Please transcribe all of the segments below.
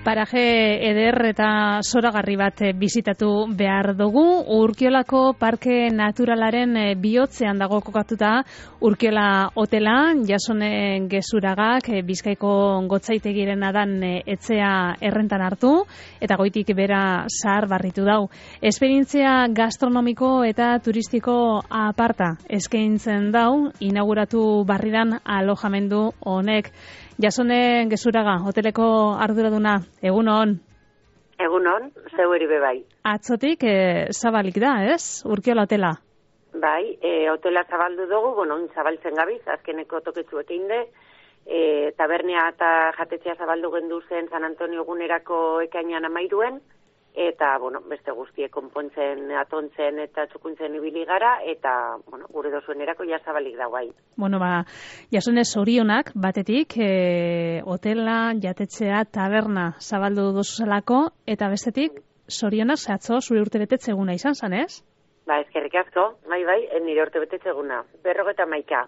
Paraje eder eta zoragarri bat bizitatu behar dugu. Urkiolako Parke Naturalaren bihotzean dago kokatuta Urkiola hotela, Jasone Gezuragak Bizkaiko Gotzaitegiren adan etxea errentan hartu eta goitik bera zahar barritu dau. Esperientzia gastronomiko eta turistiko aparta eskaintzen dau, inauguratu barridan alojamendu honek. Jasone Gezuraga, hoteleko arduraduna, egunon. Egunon, zeu eri bebai. Atzotik zabalik da, ez? Urkiola hotela. Bai, hotela zabaldu dugu, zabaltzen gabiz, azkeneko toketzuek inde, tabernia eta jatetzea zabaldu gendu zen San Antonio egunerako ekainan 13, eta, beste guztie konpontzen, atontzen eta txukuntzen ibili gara, eta, gure dozuenerako ja zabalik da guai. Jasone zorionak, batetik, hotela, jatetxea, taberna zabaldu duzuzalako, eta bestetik, zorionak zehatzo zure urtebetetze eguna izan zan, ez? Eskerrik asko, bai, nire urtebetetze eguna. 51.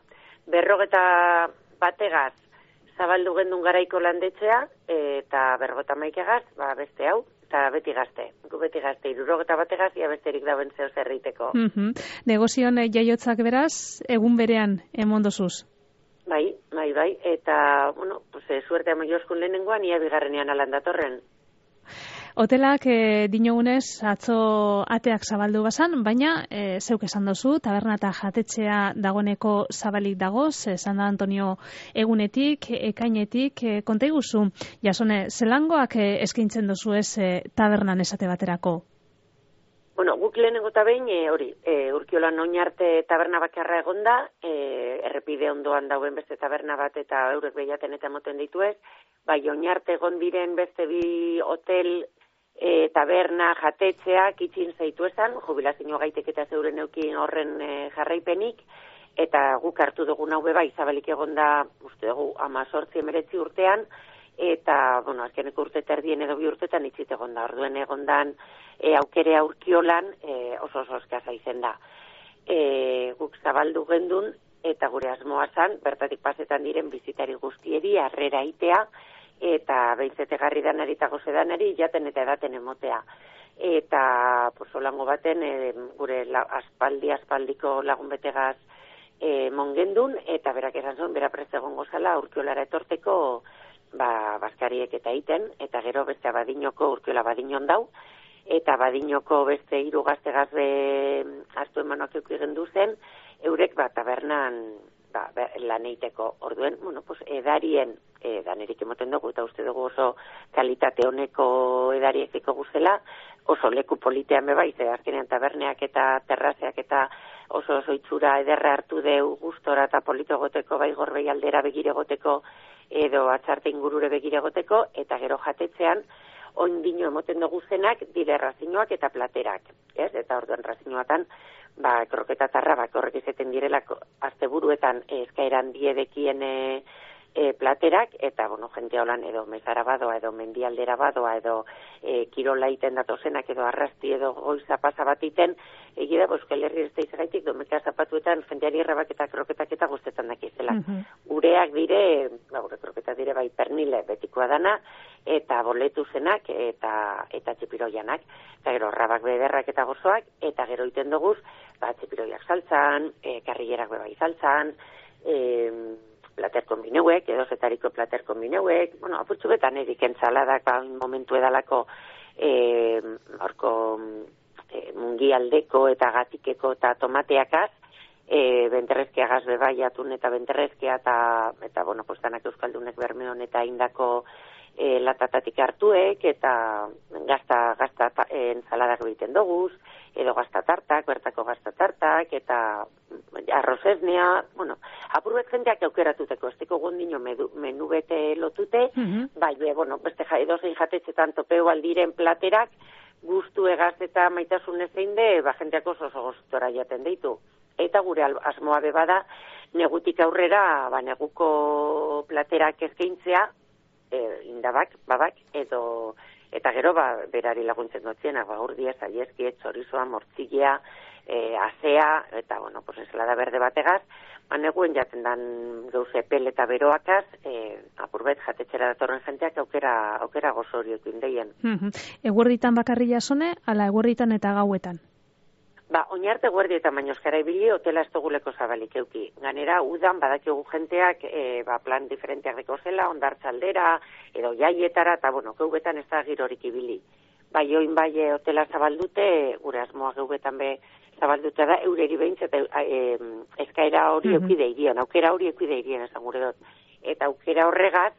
51 zabaldu gendun garaiko landetxea, eta 51 beste hau, eta beti gazte. Gu beti gazte, 71 ia besterik dauen zeo zerriteko. Negozion jaiotzak beraz, egun berean emondozuz? Bai, eta, suerte amoioskun lehenengoan, ia bigarrenean alandatorren. Hotelak dinogunez atzo ateak zabaldu bazan, baina zeuk esan dozu, taberna eta jatetxea dagoeneko zabalik dagoz, San Antonio egunetik, ekainetik, konta iguzu, Jasone, zelangoak eskaintzen dozu ez tabernan esate baterako? Guk lehenengo eta behin, Urkiolan oinarte taberna bakarra egonda, errepide ondoan dauen beste taberna bat eta eurek behiaten eta moten dituez, bai oinarte egon diren beste bi hotel, taberna, jatetxeak itxin zaitu esan, jubilazio gaitek eta zeuren eukin horren jarraipenik, eta guk hartu dugun hau bai zabalik egonda, uste dugu, 18-19 urtean, eta, azkeneko urte terdien edo 2 urtetan itxit egonda, orduen egondan aukere Urkiolan oso eskasa izen da. Guk zabaldu gendun, eta gure asmoa zan, bertatik pasetan diren bizitari guztieri, harrera itea, eta behintzete garri danari eta goze danari, jaten eta edaten emotea. Eta, solango baten, gure aspaldiko lagun betegaz mongendun, eta berak esan zuen, bera preste egongo zala, Urkiolara etorteko, baskariek eta iten, eta gero beste Badinoko, Urkiola Badinon dau, eta Badinoko beste 3 gazte gazbe hartu emanoak eukigen duzen, eurek tabernan lan eiteko orduen, edarien, danerik emoten dugu, eta uste dugu oso kalitate honeko edariek eko guzela, oso leku politean bebai, azkenean taberneak eta terrazeak eta oso itxura ederra hartu deu gustora eta polito goteko, bai gorbei aldera begire goteko, edo atzarte ingurure begire goteko, eta gero jatetzean, ondino emoten dugu zenak, dire razinoak eta platerak, ez? Eta orduan razinoatan, kroketa tarrabak horrek izeten direlako asteburuetan eskaeran diedekien platerak, eta, jente holan edo mesara badoa, edo mendialdera badoa, edo kirola iten datozenak, edo arrasti, edo goiza pasa bat iten, egida, Euskal Herri ez da izagaitik, domeka zapatuetan, jendeari errabak eta kroketak eta guztetan dakizela. Ureak dire, kroketak dire bai pernile betikoa dana, eta boletu zenak, eta txipiroianak, eta gero rabak bederrak eta gozoak, eta gero iten duguz, txipiroiak saltzan, karrillerak bebai saltzan, plater kombineuek, edo zetariko plater kombineuek, apurtzu betan edik entzaladak momentu edalako horko mungialdeko eta gatikeko eta tomateakaz, benterrezkeagaz bebai atun eta benterrezkea eta danak euskaldunek bermeon eta indako latatatik hartuek, eta gazta enzaladak egiten doguz, edo gazta tartak, bertako gazta tartak, eta arrozesnea, apurbet jendeak aukeratuteko, ez teko gondino menu bete lotute, beste edozein jatetxetan topeu aldiren platerak, guztu egaz eta maitasun ezein de, jendeak oso goztora jaten deitu. Eta gure asmoa bebada, negutik aurrera, neguko platerak eskaintzea, indabak, babak, edo eta gero berari laguntzen dutzienak, urdia, zaiezki, txorizoa, mortzilea, azea, eta, pues esela da berde bategaz, neguen jaten dan gauze pel eta beroakaz, apurbet jatetxera datorren jenteak aukera gozo horiek indeien. Eguerditan bakarri jasone, ala eguerditan eta gauetan? Oinarte eguerdietan baino eskara ibili, hotela ez duguleko zabalik euki. Ganera, udan badakigu jenteak, plan diferenteak deko zela, ondartzaldera, edo jaietara, eta, geubetan ez da girorik ibili. Oin hotela zabaldute, gure asmoa geubetan zabaldute da, eureri behintz, eta eskaera hori eukide irien, aukera hori eukide irien, esan gure dut. Eta aukera horregaz,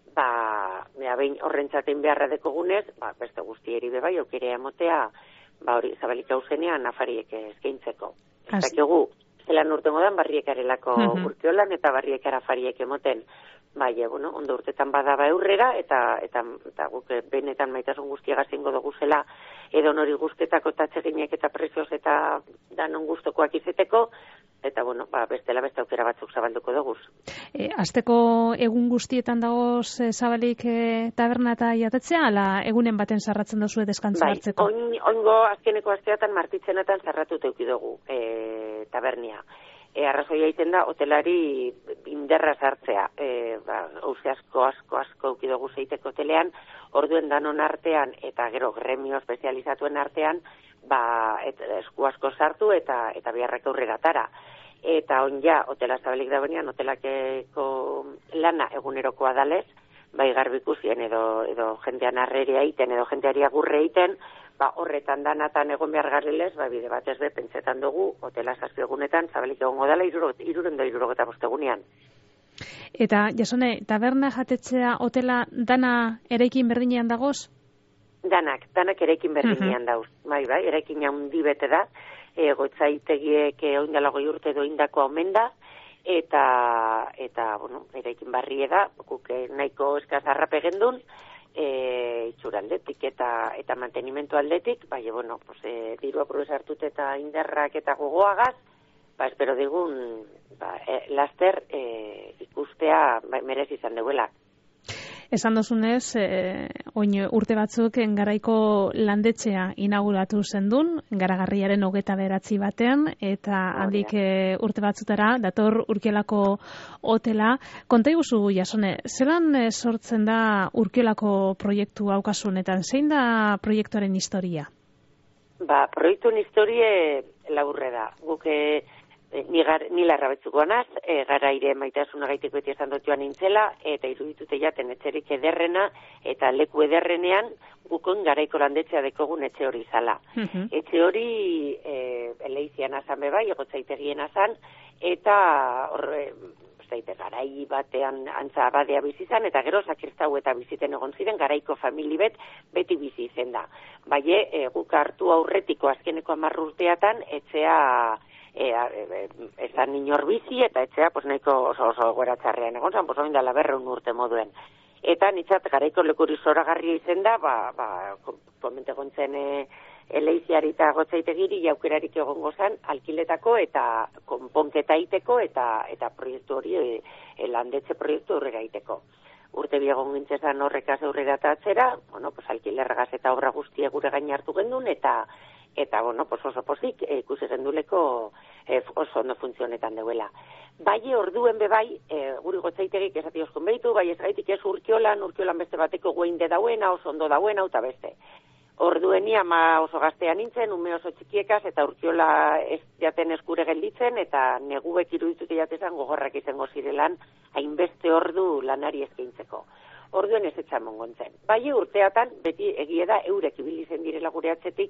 behin horrentzaten beharra dekogunez, beste guztieri bebai, aukera emotea, hori zabalik hauzenean afariek eskaintzeko. Eta kegu, zelan urtengo dan barriekarelako Urkiolan eta barriekara afariek emoten, ondo urtetan badaba eurrera, eta guk benetan maitasun guztiagaz ingo dugu zela, edo nori guztetako tatxeginek eta prezioz eta danon guztokoak izeteko, eta bestela beste aukera batzuk zabalduko duguz. Asteko egun guztietan dagoz zabalik taberna eta jatetzea, ala egunen baten sarratzen dozue deskantza hartzeko? Oingo azkeneko asteatan martitzenetan sarratu teuki dugu tabernia. Arrazoia egiten da, hotelari inderra sartzea. Hauze asko eukidugu zeiteko hotelean, orduen danon artean, eta gero gremio espezializatuen artean, esku asko sartu eta biharrak aurreratara. Eta onja, hotela zabalik da benean, hotelakeko lana egunerokoa dalez, garbikusien edo jendean arreria egiten, edo jendeari agurre egiten, horretan danatan egon behar garrilez, bide batez pentsetan dugu, hotela zazpi egunetan, zabalik egongo dela, 365 egunean. Eta, jasone, taberna jatetzea hotela dana eraikin berdinean dagoz? Danak eraikin berdinean dauz. Eraikin handi bete da, goitzaitegiek oindala 2 urte doindako omen da, eta eraikin barrie da, guk nahiko eskaz arrape gendun, itxura aldetik eta mantenimentu aldetik, diru apuruz hartut eta indarrak eta gogoagaz, espero digun, laster ikustea merez izan deuela. Esan dozunez, oin urte batzuk garaiko landetxea inauguratu zendun, Garagarriaren 29 batean, eta handik urte batzutara, dator Urkiolako hotela. Konta iguzu, Jasone, zelan sortzen da Urkiolako proiektu haukasunetan? Zein da proiektuaren historia? Proiektuen historie laburre da. Guk ni larra betzuko anaz, garaire maitasuna gaitik beti esan dut joan nintzela, eta iruditute jaten etxerik ederrena, eta leku ederrenean gukon garaiko landetzea dekogun etxe hori zala. Etxe hori eleizian azan bebai, egotzaitegian azan, eta garai batean antza abadea bizizan, eta gero sakirtau eta biziten egon ziren garaiko famili beti bizi izen da. Guk hartu aurretiko azkeneko 10 urteatan, etxea ezan inor bizi, eta etxea nahiko oso goera txarrean egon zan, oin dala 100 urte moduen. Eta nitzat garaiko lekuri zoragarria izen da, komente gontzen eleiziari eta gotzaitegiri jaukerarik egongo zan, alkiletako eta konponketa iteko eta proiektu hori, landetxe proiektu aurrera iteko. Urte biegon gintzezan horrekaz aurrera eta atzera, alkilerregaz eta obra guztia gure gain hartu gendun, eta oso pozik ikusi genduleko oso ondo funtzionetan deuela. Orduen bebai, guri gotzaitegik esati oskun behitu, ez gaitik ez Urkiolan beste bateko gueinde dauena, oso ondo dauena, eta beste. Ordueni ama oso gaztea nintzen, ume oso txikiekaz, eta Urkiola ez jaten eskure gelditzen, eta neguek iruditute jatezan gogorrak izango zirelan, hainbeste ordu lanari eskaintzeko. Orduen ez etxan mongontzen. Urteatan, beti egie da, eurek ibilizen direla gure atzetik,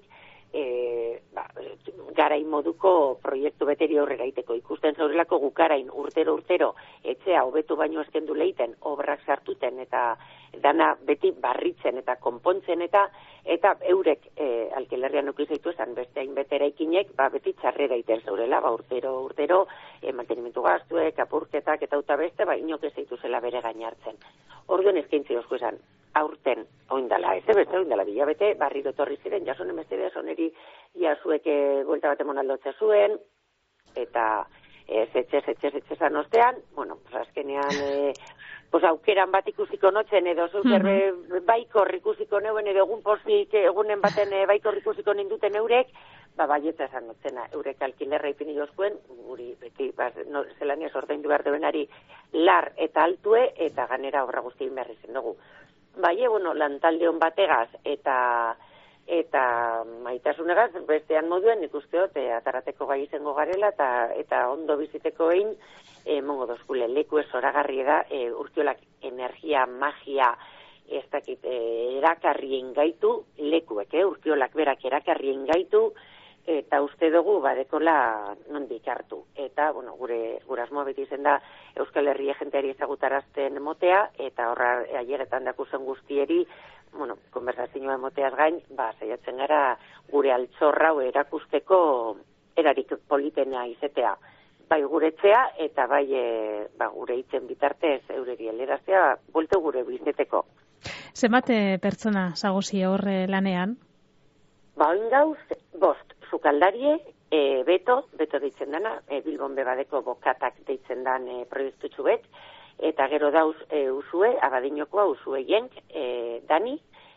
garai moduko proiektu beteri aurrera iteko. Ikusten zaurelako gukarain urtero etxea hobetu baino eskendu leiten, obrak sartuten eta dana beti barritzen eta konpontzen eta eurek alkilerrian ukizaitu esan beste hainbete eraikinek beti txarrera iten zaurela, urtero mantenimentu gaztuek, apurketak eta uta beste, inok ez zaitu zela bere gainartzen. Orduen eskaintzi osko esan, aurten oindala, oindala bilabete, barriro etorri ziren, Jasone mesede, soneri jasuek buelta bat emonaldotze zuen, eta etxezan ostean, azkenean pues aukeran bat ikusiko notzen edo zuzer baikor ikusiko neuen edo egun pozik egunen baten baikor ikusiko ninduten eurek, baietza esan notzena, eurek alkilerra ipini jozkuen, guri beti zelania ordaindu behar duenari lar eta altue eta ganera obra guztien behar izen dugu. Bueno, lantaldeon bategaz eta maitasunegaz bestean moduen ikusteot atarateko gai izango garela eta ondo biziteko egin mongo dozkule leku ez zoragarri da Urkiolak energia, magia ez dakit erakarrien gaitu lekuek, Urkiolak berak erakarrien gaitu eta uste dugu badekola nondik hartu. Eta, gure asmoa beti izen da Euskal Herria jenteari ezagutarazten motea, eta horra aieretan dakuzen guztieri, konversazioa moteaz gain, saiatzen gara gure altxorra erakusteko erarik politena izetea. Bai guretzea eta bai gure hitzen bitartez eureri eleraztea, buelto gure bizeteko. Zenbat pertsona zagozi hor lanean? Oin gauz, 5 sukaldarie, beto deitzen dana, Bilbon bebadeko bokatak deitzen dan proiektutxu bet, eta gero dauz Usue, Abadinokoa, Usue Jenk, Dani,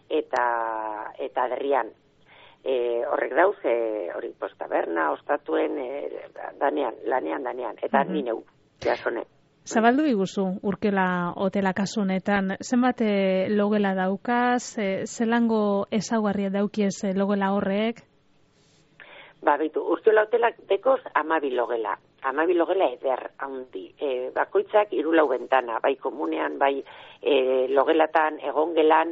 eta Adrian. Horrek dauz, hori taberna, ostatuen, lanean, eta nineu, jasone. Zabaldu iguzu, Urkiola hotela kasunetan, zenbat logela daukaz, zelango ezaugarria daukiez logela horrek? Bitu, Urkiola hotelak dekoz 12 logela. 12 logela eder handi. Bakoitzak 4 bentana, bai komunean, bai logelatan, egongelan,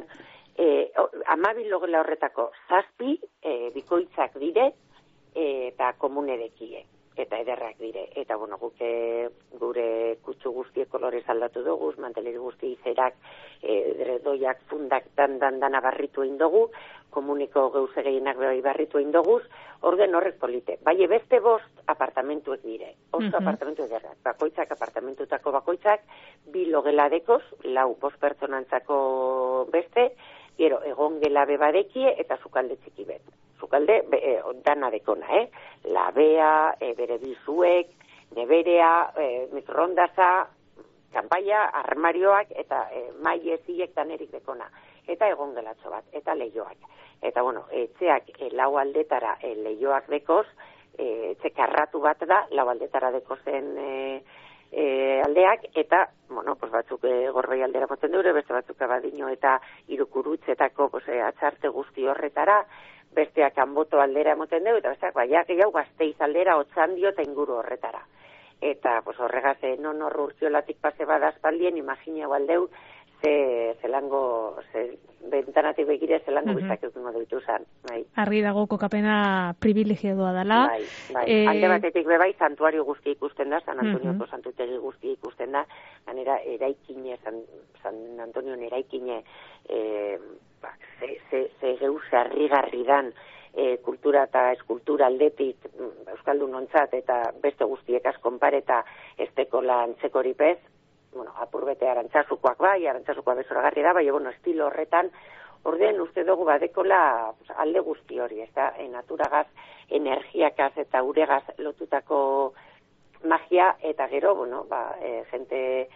12 logela horretako 7 bikoitzak dire eta komunedekie. Eta ederrak dire. Eta, guk gure kutsu guztiek kolorez aldatu dugu, manteleri guzti izerak, dredoiak, fundak, dana barritu egin dugu, komuniko geuze gehienak bai barritu egin dugu, orden horrek polite. Bai, beste 5 apartamentuek dire. Oso apartamentu ederrak. Apartamentutako bakoitzak, 2 logela dekoz, 5 pertsonantzako beste, gero, egon gela bebadekie eta sukalde txiki bet. Sukalde, dana dekona, labea, bere bizuek, neberea, mikrondaza, kanpaia, armarioak, eta maile zilek danerik dekona. Eta egon gelatxo bat, eta lehioak. Eta, etxeak 4 aldetara lehioak dekoz, etxe karratu bat da, 4 aldetara dekozen aldeak, eta, batzuk Gorbei aldera moten dure, beste batzuk Abadino eta Irukurutzetako atxarte guzti horretara, besteak Anboto aldera moten dugu, eta besteak baiak gehiago Gasteiz aldera, Otxandio eta inguru horretara. Eta horregaz, non hor Urkiolatik pase bada aspaldien, imagineu aldeu, zelango, bentanatik begire zelango bizak eukingo dutu zan. Argi dago kokapena privilegioa dela. Bai. Alde batetik bebai, santuario guzti ikusten da, San Antonioko santutegi guzti ikusten da, ganera eraikine, San Antonion eraikine, ze geuz harrigarri dan kultura eta eskultura aldetik Euskaldun ontzat eta beste guztiek askonpareta estekola antzekoripez, apurbete arantzazukoak bai, arantzazukoa bezoragarri da, bai, estilo horretan, orden uste dugu badekola alde guzti hori, ez da, naturagaz, energiakaz eta uregaz lotutako magia, eta gero, jente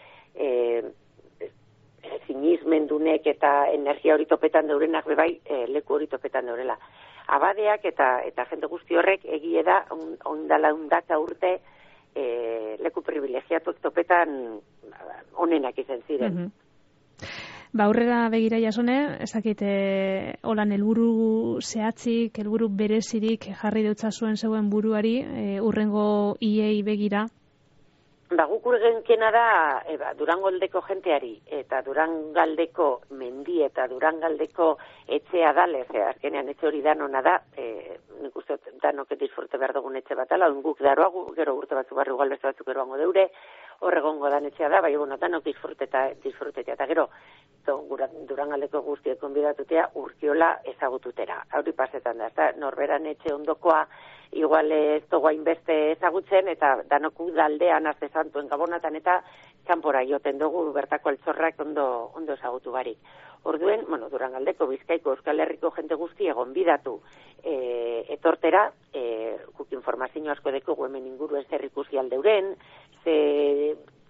sinismendunek eta energia hori topetan deurenak bebai, leku hori topetan deurela. Abadeak eta jente guzti horrek egie da, ondala undaka urte, leku privilegiatuak topetan onenak izan ziren. Aurrera begira Jasone, ezakit holan helburu zehatzik, helburu berezirik jarri dutza zeuen buruari, urrengo iei begira? Guk urgenkena da Durangaldeko jenteari eta Durangaldeko mendi eta Durangaldeko etxea dale, azkenean etxe hori danona da, nik uste danok disfrute behar dugun etxe bat ala, guk daroagu, gero urte batzu barri igual beste batzuk eroango deure, horregongo dan etxea da, bai danok disfrutetea, eta gero Durangaldeko guztiek konbidatutea Urkiola ezagututera. Hauri pasetan da, eta norberan etxe ondokoa igual ez dugu hainbeste ezagutzen, eta danoku daldean azte santuen gabonatan eta kanpora joten dugu bertako altzorrak ondo ezagutu barik. Orduen, Durangaldeko, Bizkaiko, Euskal Herriko jente guzti egon bidatu etortera, guk informazio asko dekogu hemen inguru ez zer ikusi aldeuren, ze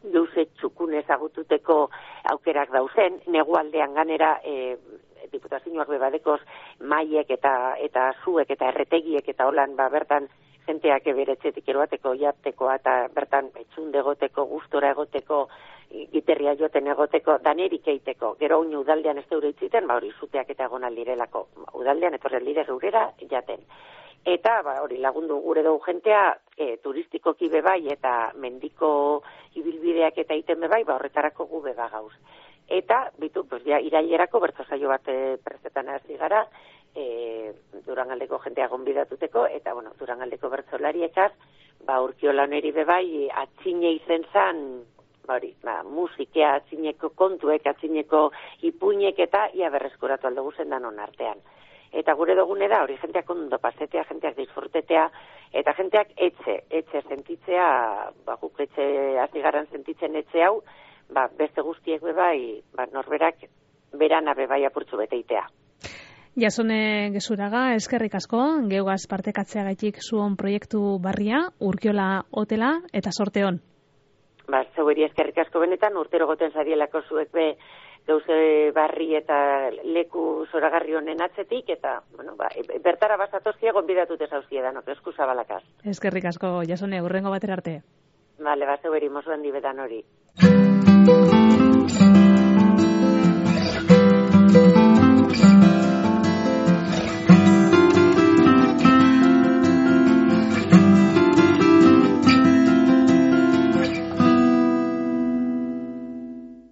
geuze txukun ezagututeko aukerak dauzen, negualdean ganera diputazioak bebadekoz maiek eta zuek eta erretegiek eta holan bertan jenteak bere etxetik eroateko, jateko eta bertan etxunde egoteko, gustora egoteko, giterria joten egoteko, danerik eiteko. Gero oin udaldean ez deure itziten, hori zuteak eta egon aldirelako. Udaldean etorren lire geurera jaten. Eta hori lagundu gure dugu jentea turistikoki bebai eta mendiko ibilbideak eta iten bebai, horretarako gu beba gauz. Eta, bitu, irailerako bertso saio bat prestetan hasi gara, Durangaldeko jentea gonbidatuteko, eta, Durangaldeko bertsolariekaz, Urkiola honeri bebai, atxine izen zan, musikea, atxineko kontuek, atxineko ipuinek eta ia berreskuratu aldugu zendanon artean. Eta gure dugune da, hori jenteak ondo pasetea, jenteak disfrutetea, eta jenteak etxe sentitzea, guk etxe azigaran sentitzen etxe hau, beste guztiek bebai, norberak berana bebai apurtzu beteitea. Jasone Gezuraga, eskerrik asko, geugaz partekatzeagaitik zuon proiektu barria, Urkiola hotela, eta sorte hon. Zeueri eskerrik asko benetan, urtero goten zarielako zuek be gauze barri eta leku zoragarri honen atzetik, eta, bertara basatozkia gonbidatute zauzie danok, esku zabalakaz. Eskerrik asko, Jasone, hurrengo batera arte. Zeueri mozu handi bedan hori.